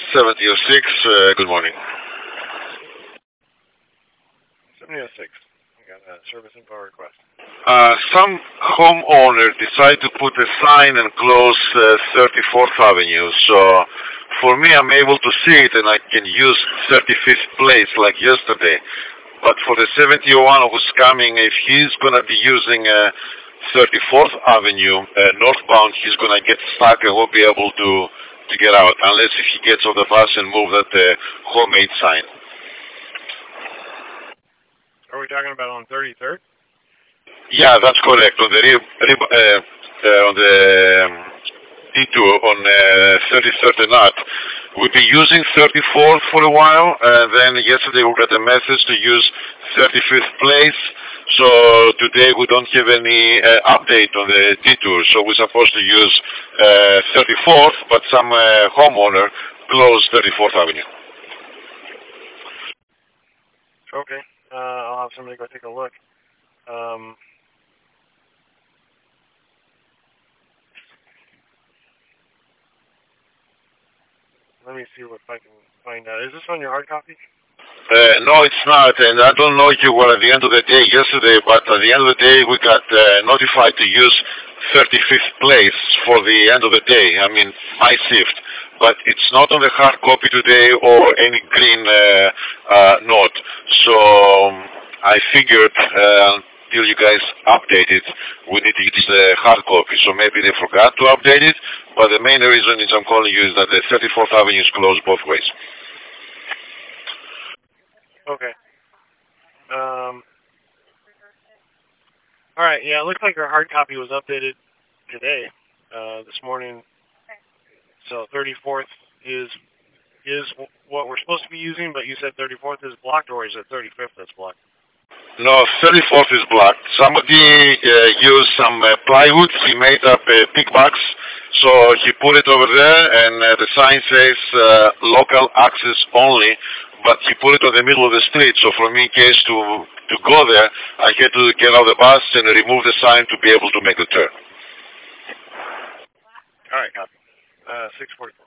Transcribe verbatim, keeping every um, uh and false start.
seventy oh six, uh, good morning. seventy oh six. We got a service info request. Uh, some homeowner decided to put a sign and close uh, thirty-fourth Avenue. So for me, I'm able to see it and I can use thirty-fifth place like yesterday. But for the seventy oh one who's coming, if he's going to be using uh, thirty-fourth Avenue uh, northbound, he's going to get stuck and won't be able to, to get out unless if he gets off the bus and move that uh, homemade sign. Are we talking about on thirty-third? Yeah, that's correct. On the uh, uh, on the um, detour on uh, thirty-third and not, we've been using thirty-fourth for a while, and then yesterday we got a message to use thirty-fifth place. So today we don't have any uh, update on the detour. So we're supposed to use uh, thirty-fourth, but some uh, homeowner closed thirty-fourth Avenue. Okay, uh, I'll have somebody go take a look. Um, Let me see what I can find out. Is this on your hard copy? Uh, no, it's not, and I don't know if you were at the end of the day yesterday, but at the end of the day we got uh, notified to use thirty-fifth place for the end of the day, I mean my shift, but it's not on the hard copy today or any green uh, uh, note, so um, I figured uh, until you guys update it, we need to use the hard copy, so maybe they forgot to update it, but the main reason is I'm calling you is that the thirty-fourth Avenue is closed both ways. Okay. Um, all right, yeah, it looks like our hard copy was updated today, uh, this morning. So thirty-fourth is is what we're supposed to be using, but you said thirty-fourth is blocked, or is it thirty-fifth that's blocked? No, thirty-fourth is blocked. Somebody uh, used some uh, plywood. He made up a big box, so he put it over there, and uh, the sign says uh, local access only, but he put it on the middle of the street, so for me, in case to, to go there, I had to get out of the bus and remove the sign to be able to make the turn. All right, copy. Uh, six forty-four.